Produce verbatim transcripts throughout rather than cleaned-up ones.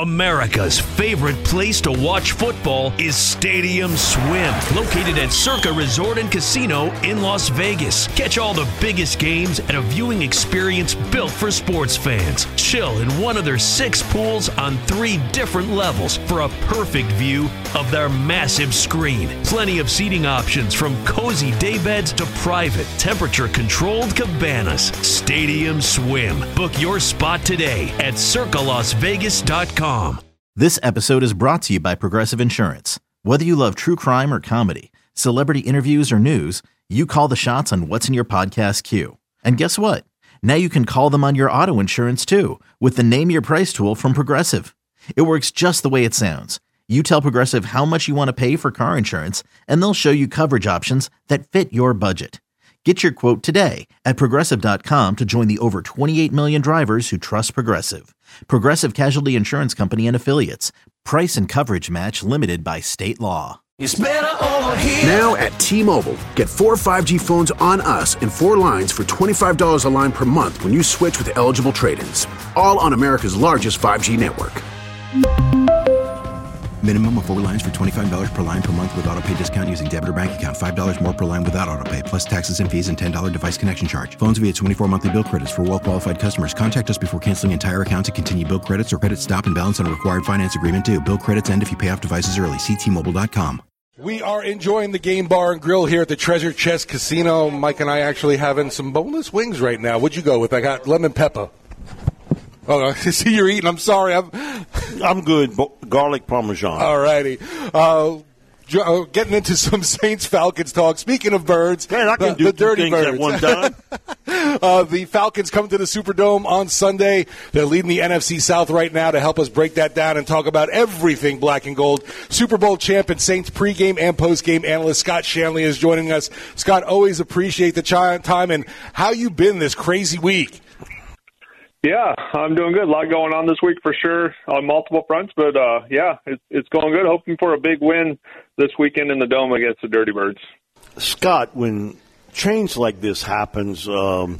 America's favorite place to watch football is Stadium Swim, located at Circa Resort and Casino in Las Vegas. Catch all the biggest games at a viewing experience built for sports fans. Chill in one of their six pools on three different levels for a perfect view of their massive screen. Plenty of seating options from cozy daybeds to private, temperature-controlled cabanas. Stadium Swim. Book your spot today at circa las vegas dot com. This episode is brought to you by Progressive Insurance. Whether you love true crime or comedy, celebrity interviews or news, you call the shots on what's in your podcast queue. And guess what? Now you can call them on your auto insurance too with the Name Your Price tool from Progressive. It works just the way it sounds. You tell Progressive how much you want to pay for car insurance, and they'll show you coverage options that fit your budget. Get your quote today at progressive dot com to join the over twenty-eight million drivers who trust Progressive. Progressive Casualty Insurance Company and Affiliates. Price and coverage match limited by state law. It's better over here. Now at T-Mobile, get four five G phones on us and four lines for twenty-five dollars a line per month when you switch with eligible trade-ins. All on America's largest five G network. Minimum of four lines for twenty-five dollars per line per month with autopay discount using debit or bank account. five dollars more per line without autopay, plus taxes and fees and ten dollars device connection charge. Phones via twenty-four monthly bill credits for well-qualified customers. Contact us before canceling entire account to continue bill credits or credit stop and balance on a required finance agreement due. Bill credits end if you pay off devices early. See T Mobile dot com. We are enjoying the Game Bar and Grill here at the Treasure Chest Casino. Mike and I actually having some boneless wings right now. What'd you go with? I got lemon pepper. Oh, I see you're eating. I'm sorry. I'm I'm good. Garlic Parmesan. All righty. Uh, uh, getting into some Saints-Falcons talk. Speaking of birds, Man, I can the, do the two dirty things birds. at one time. uh, the Falcons come to the Superdome on Sunday. They're leading the N F C South right now. To help us break that down and talk about everything black and gold, Super Bowl champ and Saints pregame and postgame analyst Scott Shanley is joining us. Scott, always appreciate the time and how you been this crazy week. Yeah, I'm doing good. A lot going on this week for sure on multiple fronts, but uh, yeah, it's, it's going good. Hoping for a big win this weekend in the Dome against the Dirty Birds. Scott, when change like this happens, um,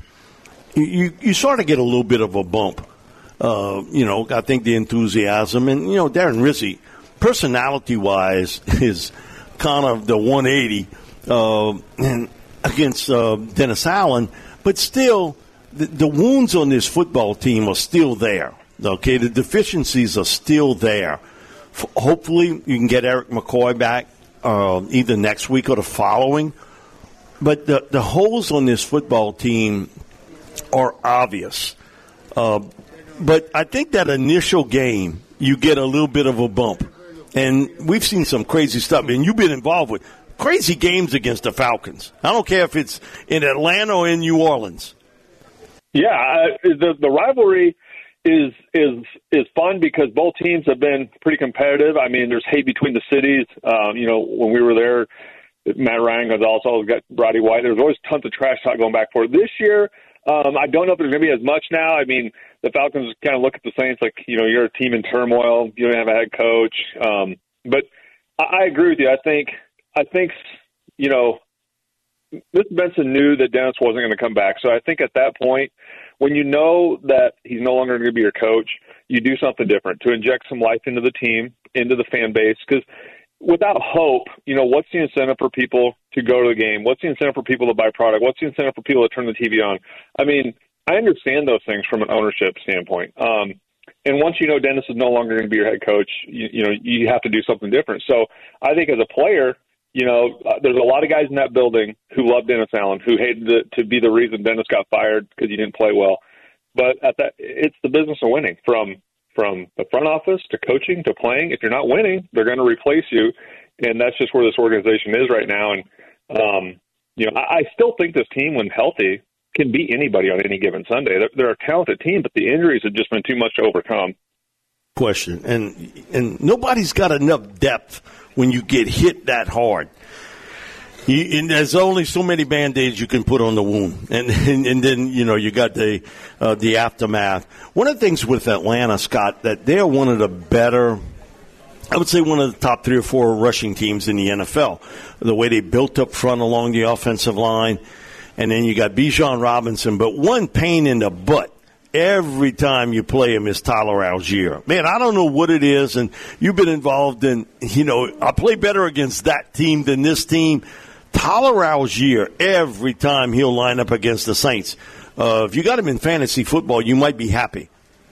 you, you sort of get a little bit of a bump. Uh, you know, I think the enthusiasm and, you know, Darren Rizzi, personality-wise, is kind of the one eighty uh, and against uh, Dennis Allen, but still – The, the wounds on this football team are still there, okay? The deficiencies are still there. F- hopefully you can get Eric McCoy back uh, either next week or the following. But the, the holes on this football team are obvious. Uh, but I think that initial game, you get a little bit of a bump. And we've seen some crazy stuff, and you've been involved with crazy games against the Falcons. I don't care if it's in Atlanta or in New Orleans. Yeah, uh, the the rivalry is is is fun because both teams have been pretty competitive. I mean, there's hate between the cities. Um, you know, when we were there, Matt Ryan Gonzalez always got Roddy White. There's always tons of trash talk going back and forth. This year, um, I don't know if there's going to be as much now. I mean, the Falcons kind of look at the Saints like, you know, you're a team in turmoil. You don't have a head coach. Um, but I, I agree with you. I think I think you know. Mister Benson knew that Dennis wasn't going to come back. So I think at that point, when you know that he's no longer going to be your coach, you do something different to inject some life into the team, into the fan base. Because without hope, you know, what's the incentive for people to go to the game? What's the incentive for people to buy product? What's the incentive for people to turn the T V on? I mean, I understand those things from an ownership standpoint. Um, and once you know Dennis is no longer going to be your head coach, you, you know, you have to do something different. So I think as a player, you know, uh, there's a lot of guys in that building who love Dennis Allen, who hated to, to be the reason Dennis got fired because he didn't play well. But at that, it's the business of winning, from from the front office to coaching to playing. If you're not winning, they're going to replace you, and that's just where this organization is right now. And um, you know, I, I still think this team, when healthy, can beat anybody on any given Sunday. They're, they're a talented team, but the injuries have just been too much to overcome. Question, and and nobody's got enough depth when you get hit that hard. You, and there's only so many Band-Aids you can put on the wound. And and, and then, you know, you got the uh, the aftermath. One of the things with Atlanta, Scott, that they're one of the better, I would say one of the top three or four rushing teams in the N F L. The way they built up front along the offensive line. And then you got Bijan Robinson. But one pain in the butt every time you play him is Tyler Algier. Man, I don't know what it is, and you've been involved in, you know, I play better against that team than this team. Tyler Algier, every time he'll line up against the Saints. Uh, if you got him in fantasy football, you might be happy.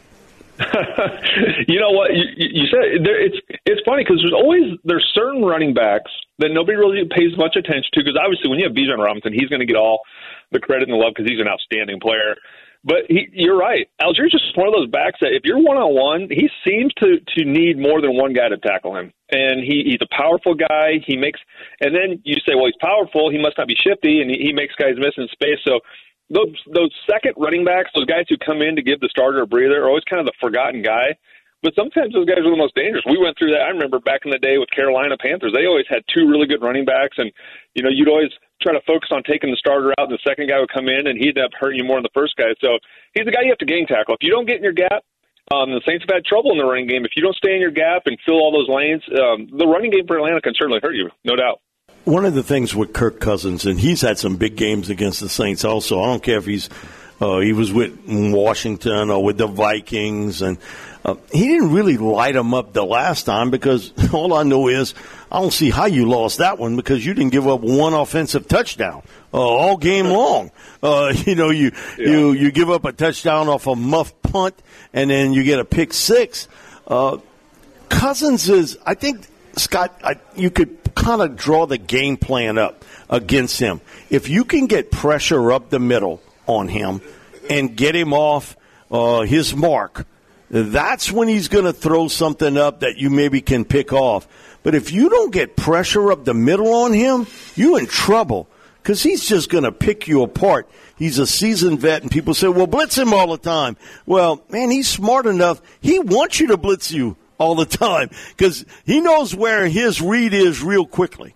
You know what? You, you said there, it's it's funny because there's always there's certain running backs that nobody really pays much attention to because obviously when you have Bijan Robinson, he's going to get all the credit and the love because he's an outstanding player. But he, you're right. Algier's just one of those backs that if you're one-on-one, he seems to, to need more than one guy to tackle him. And he, he's a powerful guy. He makes, and then you say, well, he's powerful. He must not be shifty, and he, he makes guys miss in space. So those those second running backs, those guys who come in to give the starter a breather, are always kind of the forgotten guy. But sometimes those guys are the most dangerous. We went through that. I remember back in the day with Carolina Panthers. They always had two really good running backs, and you know you'd always try to focus on taking the starter out, and the second guy would come in, and he'd end up hurting you more than the first guy. So he's the guy you have to game tackle. If you don't get in your gap, um, the Saints have had trouble in the running game. If you don't stay in your gap and fill all those lanes, um, the running game for Atlanta can certainly hurt you, no doubt. One of the things with Kirk Cousins, and he's had some big games against the Saints also. I don't care if he's uh, he was with Washington or with the Vikings, and uh, he didn't really light them up the last time because all I know is I don't see how you lost that one because you didn't give up one offensive touchdown uh, all game long. Uh, you know, you, yeah. you you give up a touchdown off a muff punt, and then you get a pick six. Uh, Cousins is, I think, Scott, I, you could kind of draw the game plan up against him. If you can get pressure up the middle on him and get him off uh, his mark, that's when he's going to throw something up that you maybe can pick off. But if you don't get pressure up the middle on him, you're in trouble because he's just going to pick you apart. He's a seasoned vet, and people say, well, blitz him all the time. Well, man, he's smart enough. He wants you to blitz you all the time because he knows where his read is real quickly.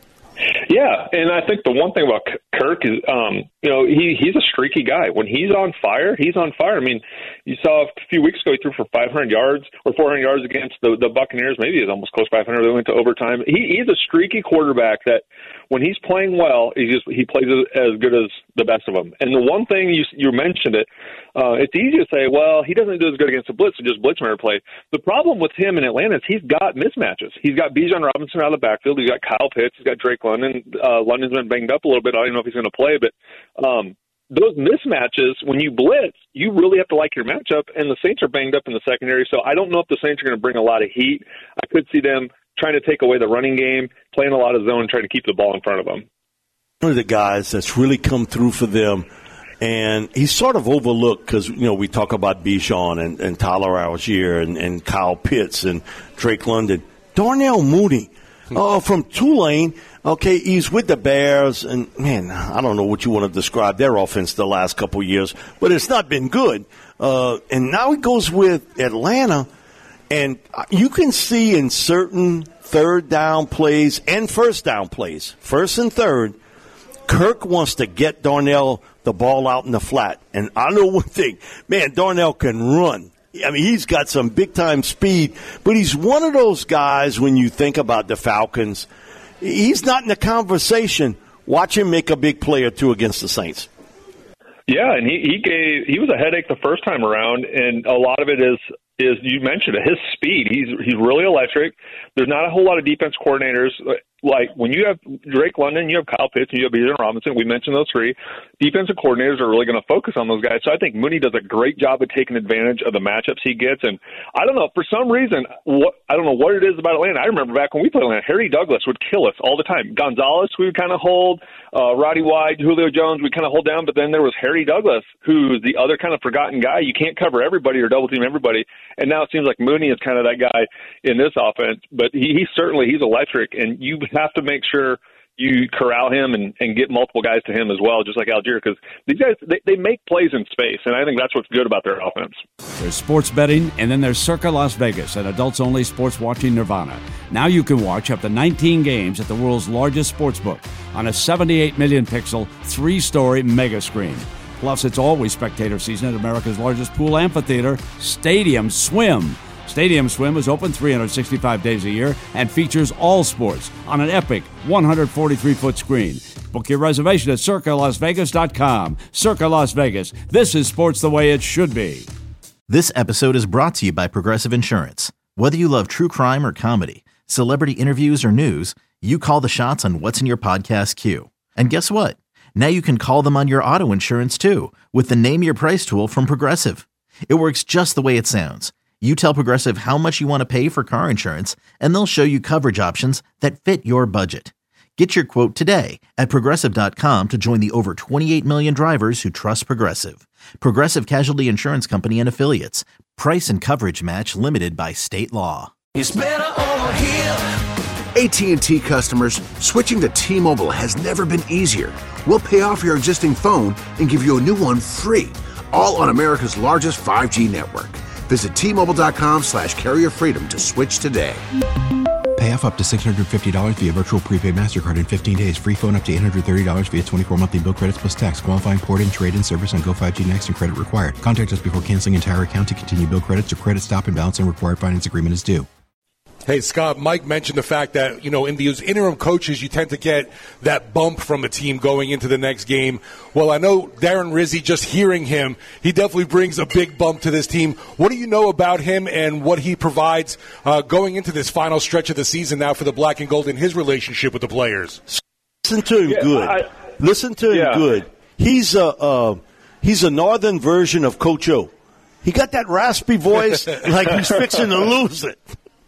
Yeah, and I think the one thing about Kirk is, um, you know, he he's a streaky guy. When he's on fire, he's on fire. I mean, you saw a few weeks ago he threw for five hundred yards or four hundred yards against the, the Buccaneers. Maybe it's almost close to five hundred. They went to overtime. He, he's a streaky quarterback that when he's playing well, he just he plays as good as the best of them. And the one thing you you mentioned it, uh, it's easy to say, well, he doesn't do as good against the blitz, so just blitz him every play. The problem with him in Atlanta is he's got mismatches. He's got Bijan Robinson out of the backfield. He's got Kyle Pitts. He's got Drake London. Uh, London's been banged up a little bit. I don't know if he's going to play, but um, those mismatches, when you blitz, you really have to like your matchup, and the Saints are banged up in the secondary, so I don't know if the Saints are going to bring a lot of heat. I could see them trying to take away the running game, playing a lot of zone, trying to keep the ball in front of them. One of the guys that's really come through for them, and he's sort of overlooked because, you know, we talk about Bijan and, and Tyler Algier and, and Kyle Pitts and Drake London. Darnell Mooney uh, from Tulane. Okay, he's with the Bears, and, man, I don't know what you want to describe their offense the last couple of years, but it's not been good. Uh, and now he goes with Atlanta, and you can see in certain third down plays and first down plays, first and third, Kirk wants to get Darnell the ball out in the flat. And I know one thing, man, Darnell can run. I mean, he's got some big-time speed, but he's one of those guys when you think about the Falcons, he's not in the conversation. Watch him make a big play or two against the Saints. Yeah, and he, he gave he was a headache the first time around, and a lot of it is is you mentioned it, his speed. He's he's really electric. There's not a whole lot of defense coordinators. Like when you have Drake London, you have Kyle Pitts, and you have Bijan Robinson. We mentioned those three. Defensive coordinators are really going to focus on those guys. So I think Mooney does a great job of taking advantage of the matchups he gets. And I don't know, for some reason, what I don't know what it is about Atlanta. I remember back when we played Atlanta, Harry Douglas would kill us all the time. Gonzalez, we would kind of hold. Uh, Roddy White, Julio Jones, we kind of hold down. But then there was Harry Douglas, who's the other kind of forgotten guy. You can't cover everybody or double team everybody. And now it seems like Mooney is kind of that guy in this offense. But he, he certainly, he's electric. And you have to make sure you corral him and, and get multiple guys to him as well, just like Algier, because these guys, they, they make plays in space, and I think that's what's good about their offense. There's sports betting, and then there's Circa Las Vegas, an adults-only sports watching nirvana. Now you can watch up to nineteen games at the world's largest sports book on a seventy-eight million pixel, three-story mega screen. Plus, it's always spectator season at America's largest pool amphitheater, Stadium Swim. Stadium Swim is open three hundred sixty-five days a year and features all sports on an epic one hundred forty-three foot screen. Book your reservation at circa las vegas dot com. Circa Las Vegas. This is sports the way it should be. This episode is brought to you by Progressive Insurance. Whether you love true crime or comedy, celebrity interviews or news, you call the shots on what's in your podcast queue. And guess what? Now you can call them on your auto insurance too with the Name Your Price tool from Progressive. It works just the way it sounds. You tell Progressive how much you want to pay for car insurance, and they'll show you coverage options that fit your budget. Get your quote today at progressive dot com to join the over twenty-eight million drivers who trust Progressive. Progressive Casualty Insurance Company and Affiliates. Price and coverage match limited by state law. It's better over here. A T and T customers, switching to T-Mobile has never been easier. We'll pay off your existing phone and give you a new one free, all on America's largest five G network. Visit T Mobile dot com slash carrier freedom to switch today. Pay off up to six hundred fifty dollars via virtual prepaid MasterCard in fifteen days. Free phone up to eight hundred thirty dollars via twenty-four monthly bill credits plus tax. Qualifying port-in, trade-in service on Go five G Next and credit required. Contact us before canceling entire account to continue bill credits or credit stop and balance and required finance agreement is due. Hey, Scott, Mike mentioned the fact that, you know, in these interim coaches, you tend to get that bump from a team going into the next game. Well, I know Darren Rizzi, just hearing him, he definitely brings a big bump to this team. What do you know about him and what he provides uh, going into this final stretch of the season now for the Black and Gold in his relationship with the players? Listen to him Yeah, good. I- Listen to him Yeah. good. He's a, uh, he's a northern version of Coach O. He got that raspy voice like he's fixing to lose it.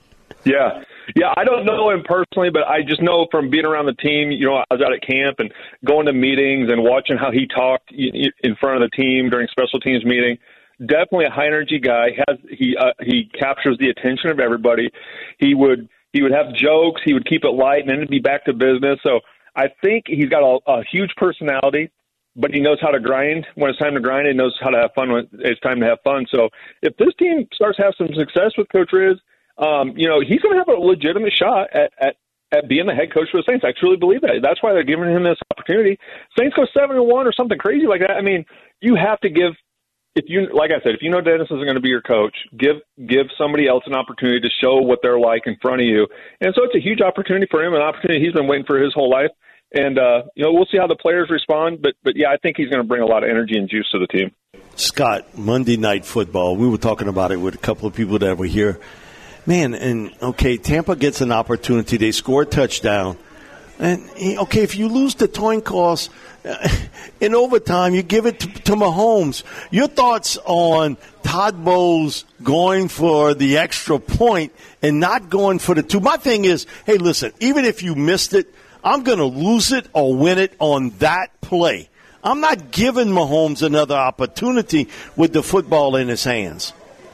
Yeah. Yeah, I don't know him personally, but I just know from being around the team, you know, I was out at camp and going to meetings and watching how he talked in front of the team during special teams meeting. Definitely a high energy guy. Has he uh, he captures the attention of everybody. He would he would have jokes, he would keep it light, and then it'd be back to business. So I think he's got a, a huge personality, but he knows how to grind when it's time to grind. He knows how to have fun when it's time to have fun. So if this team starts to have some success with Coach Riz, Um, you know, he's going to have a legitimate shot at, at, at being the head coach for the Saints. I truly believe that. That's why they're giving him this opportunity. Saints go seven and one or something crazy like that. I mean, you have to give, if you, like I said, if you know Dennis isn't going to be your coach, give give somebody else an opportunity to show what they're like in front of you. And so it's a huge opportunity for him, an opportunity he's been waiting for his whole life. And uh, you know, we'll see how the players respond. But but yeah, I think he's going to bring a lot of energy and juice to the team. Scott, Monday Night Football. We were talking about it with a couple of people that were here. Man, and, okay, Tampa gets an opportunity. They score a touchdown. And, okay, if you lose the coin toss uh, in overtime, you give it to, to Mahomes. Your thoughts on Todd Bowles going for the extra point and not going for the two? My thing is, hey, listen, even if you missed it, I'm going to lose it or win it on that play. I'm not giving Mahomes another opportunity with the football in his hands.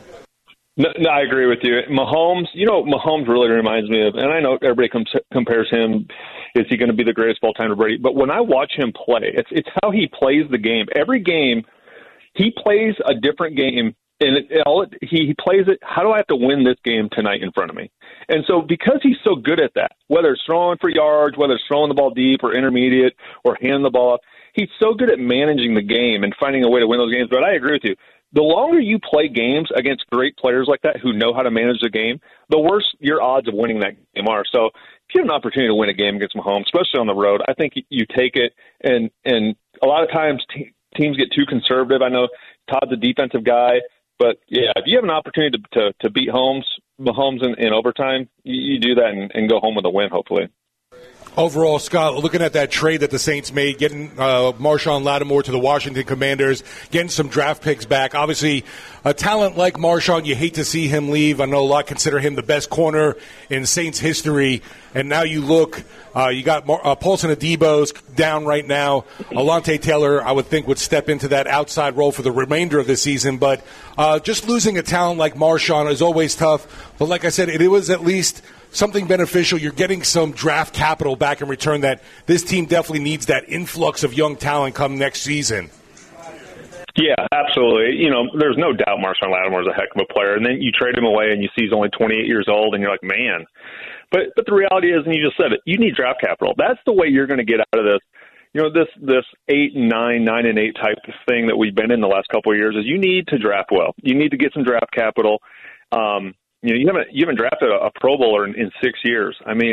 No, no, I agree with you. Mahomes, you know, Mahomes really reminds me of, and I know everybody com- compares him, is he going to be the greatest of all time to Brady? But when I watch him play, it's it's how he plays the game. Every game, he plays a different game, and it, all it, he, he plays it, how do I have to win this game tonight in front of me? And so because he's so good at that, whether it's throwing for yards, whether it's throwing the ball deep or intermediate or handing the ball off, he's so good at managing the game and finding a way to win those games. But I agree with you. The longer you play games against great players like that who know how to manage the game, the worse your odds of winning that game are. So if you have an opportunity to win a game against Mahomes, especially on the road, I think you take it. And, and a lot of times te- teams get too conservative. I know Todd's a defensive guy, but, yeah, if you have an opportunity to, to, to beat Holmes, Mahomes in, in overtime, you, you do that and, and go home with a win, hopefully. Overall, Scott, looking at that trade that the Saints made, getting uh, Marshawn Lattimore to the Washington Commanders, getting some draft picks back. Obviously, a talent like Marshawn, you hate to see him leave. I know a lot consider him the best corner in Saints history. And now you look, uh, you got Mar- uh, Paulson Adebo's down right now. Alontae Taylor, I would think, would step into that outside role for the remainder of the season. But uh, just losing a talent like Marshawn is always tough. But like I said, it was at least something beneficial. You're getting some draft capital back in return that this team definitely needs that influx of young talent come next season. Yeah, absolutely. You know, there's no doubt Marshawn Lattimore is a heck of a player. And then you trade him away and you see he's only twenty-eight years old and you're like, man. But but the reality is, and you just said it, you need draft capital. That's the way you're going to get out of this. You know, this this eight and nine, nine and eight type of thing that we've been in the last couple of years is you need to draft well. You need to get some draft capital. Um, you know, you haven't you haven't drafted a, a Pro Bowler in, in six years. I mean,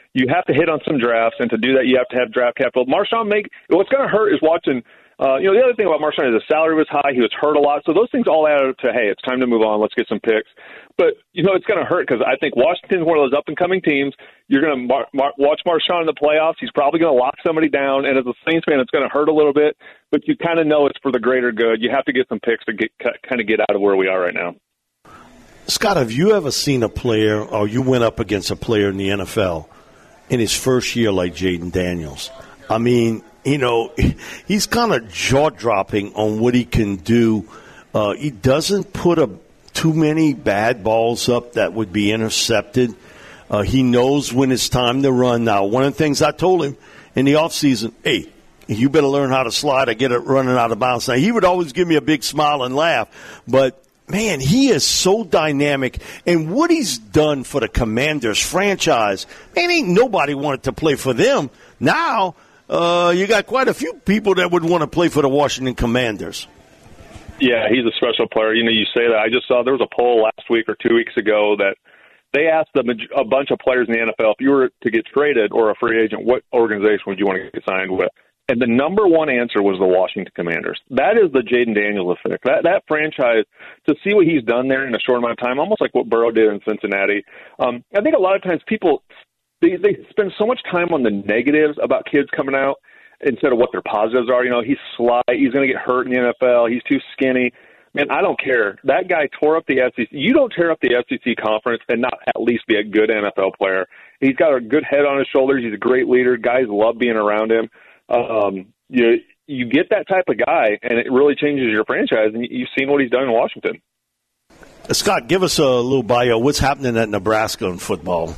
you have to hit on some drafts, and to do that, you have to have draft capital. Marshawn, make what's going to hurt is watching. Uh, you know, the other thing about Marshawn is the salary was high. He was hurt a lot. So those things all add up to, hey, it's time to move on. Let's get some picks. But, you know, it's going to hurt because I think Washington's one of those up-and-coming teams. You're going to mar- mar- watch Marshawn in the playoffs. He's probably going to lock somebody down. And as a Saints fan, it's going to hurt a little bit. But you kind of know it's for the greater good. You have to get some picks to get kind of get out of where we are right now. Scott, have you ever seen a player or you went up against a player in the N F L in his first year like Jayden Daniels? I mean, you know, he's kind of jaw-dropping on what he can do. Uh, he doesn't put a, too many bad balls up that would be intercepted. Uh, he knows when it's time to run. Now, one of the things I told him in the offseason, hey, you better learn how to slide or get it running out of bounds. Now, he would always give me a big smile and laugh, but man, he is so dynamic. And what he's done for the Commanders franchise, man, ain't nobody wanted to play for them. Now, uh, you got quite a few people that would want to play for the Washington Commanders. Yeah, he's a special player. You know, you say that. I just saw there was a poll last week or two weeks ago that they asked a, a bunch of players in the N F L, if you were to get traded or a free agent, what organization would you want to get signed with? And the number one answer was the Washington Commanders. That is the Jayden Daniels effect. That that franchise, to see what he's done there in a short amount of time, almost like what Burrow did in Cincinnati. Um, I think a lot of times people they, they spend so much time on the negatives about kids coming out instead of what their positives are. You know, he's sly. He's going to get hurt in the N F L. He's too skinny. Man, I don't care. That guy tore up the S E C. You don't tear up the S E C conference and not at least be a good N F L player. He's got a good head on his shoulders. He's a great leader. Guys love being around him. Um, you you get that type of guy, and it really changes your franchise. And you've seen what he's done in Washington. Scott, give us a little bio. What's happening at Nebraska in football?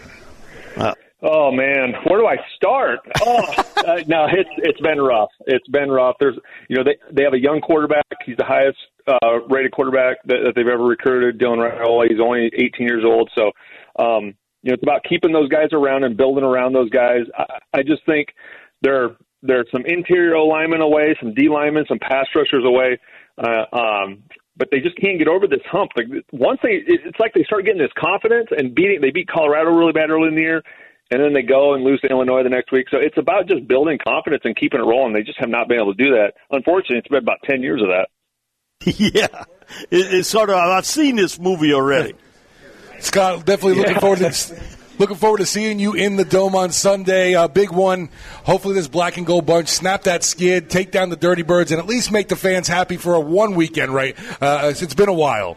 Uh, oh man, where do I start? Oh, uh, no, it's it's been rough. It's been rough. There's you know they they have a young quarterback. He's the highest uh, rated quarterback that, that they've ever recruited. Dylan Raiola. He's only eighteen years old. So um, you know it's about keeping those guys around and building around those guys. I, I just think. There, there are some interior linemen away, some D linemen, some pass rushers away, uh, um, but they just can't get over this hump. Like once they, it's like they start getting this confidence and beating. They beat Colorado really bad early in the year, and then they go and lose to Illinois the next week. So it's about just building confidence and keeping it rolling. They just have not been able to do that. Unfortunately, it's been about ten years of that. Yeah, it, it's sort of. I've seen this movie already. Scott, definitely looking yeah. forward to. Looking forward to seeing you in the Dome on Sunday. A big one. Hopefully this black and gold bunch snap that skid, take down the Dirty Birds, and at least make the fans happy for a one weekend, right? Uh, it's been a while.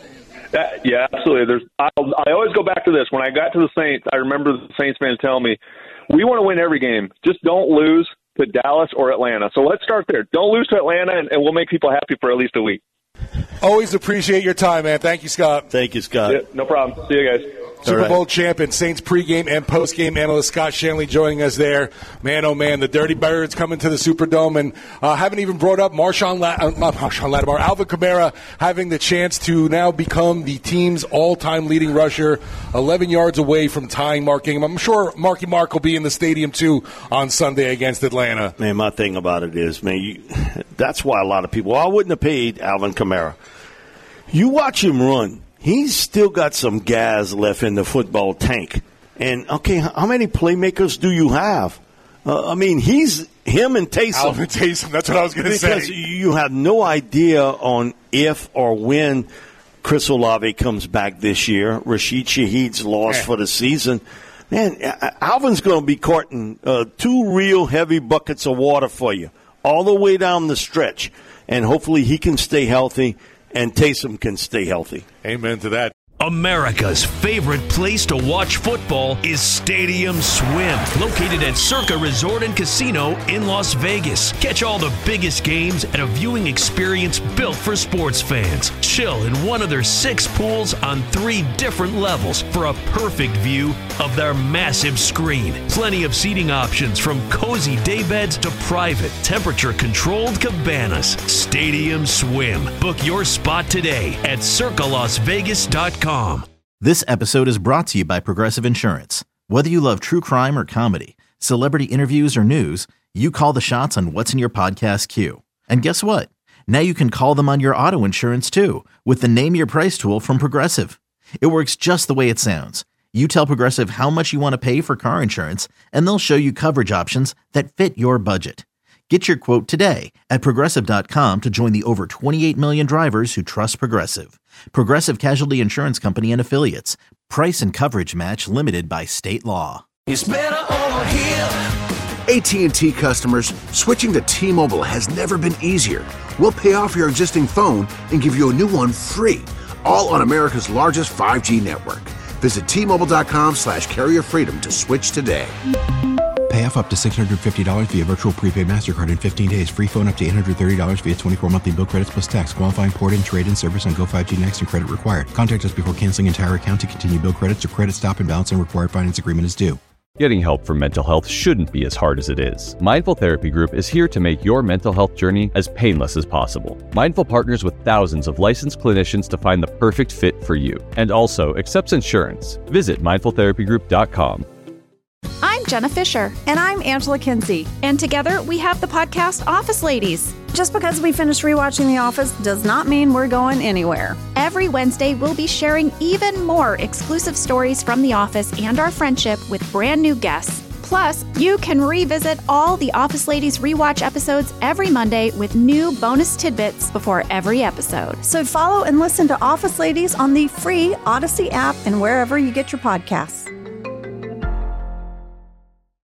That, yeah, absolutely. There's. I'll, I always go back to this. When I got to the Saints, I remember the Saints fans telling me, we want to win every game. Just don't lose to Dallas or Atlanta. So let's start there. Don't lose to Atlanta, and, and we'll make people happy for at least a week. Always appreciate your time, man. Thank you, Scott. Thank you, Scott. Yeah, no problem. See you guys. Super Bowl champion, Saints pregame and postgame analyst Scott Shanley joining us there. Man, oh man, the Dirty Birds coming to the Superdome, and uh, haven't even brought up Marshawn, La- uh, not Marshawn Lattimore, Alvin Kamara having the chance to now become the team's all-time leading rusher, eleven yards away from tying Mark Ingram. I'm sure Marky Mark will be in the stadium too on Sunday against Atlanta. Man, my thing about it is, man, you, that's why a lot of people, well, I wouldn't have paid Alvin Kamara. You watch him run. He's still got some gas left in the football tank. And, okay, how many playmakers do you have? Uh, I mean, he's him and Taysom. Alvin Taysom, that's what I was going to say. Because you have no idea on if or when Chris Olave comes back this year. Rashid Shaheed's lost yeah. for the season. Man, Alvin's going to be carting uh, two real heavy buckets of water for you all the way down the stretch. And hopefully he can stay healthy. And Taysom can stay healthy. Amen to that. America's favorite place to watch football is Stadium Swim, located at Circa Resort and Casino in Las Vegas. Catch all the biggest games at a viewing experience built for sports fans. Chill in one of their six pools on three different levels for a perfect view of their massive screen. Plenty of seating options from cozy daybeds to private, temperature-controlled cabanas. Stadium Swim. Book your spot today at circa las vegas dot com. This episode is brought to you by Progressive Insurance. Whether you love true crime or comedy, celebrity interviews or news, you call the shots on what's in your podcast queue. And guess what? Now you can call them on your auto insurance too with the Name Your Price tool from Progressive. It works just the way it sounds. You tell Progressive how much you want to pay for car insurance, and they'll show you coverage options that fit your budget. Get your quote today at Progressive dot com to join the over twenty-eight million drivers who trust Progressive. Progressive Casualty Insurance Company and Affiliates. Price and coverage match limited by state law. It's better over here. A T and T customers, switching to T-Mobile has never been easier. We'll pay off your existing phone and give you a new one free, all on America's largest five G network. Visit T-Mobile.com slash carrier freedom to switch today. Pay off up to six hundred fifty dollars via virtual prepaid MasterCard in fifteen days. Free phone up to eight hundred thirty dollars via twenty-four monthly bill credits plus tax. Qualifying port-in, trade-in service on Go five G Next and credit required. Contact us before canceling entire account to continue bill credits or credit stop and balance and required finance agreement is due. Getting help for mental health shouldn't be as hard as it is. Mindful Therapy Group is here to make your mental health journey as painless as possible. Mindful partners with thousands of licensed clinicians to find the perfect fit for you, and also accepts insurance. Visit mindful therapy group dot com. I'm Jenna Fisher. And I'm Angela Kinsey. And together we have the podcast Office Ladies. Just because we finished rewatching The Office does not mean we're going anywhere. Every Wednesday, we'll be sharing even more exclusive stories from The Office and our friendship with brand new guests. Plus, you can revisit all the Office Ladies rewatch episodes every Monday with new bonus tidbits before every episode. So follow and listen to Office Ladies on the free Odyssey app and wherever you get your podcasts.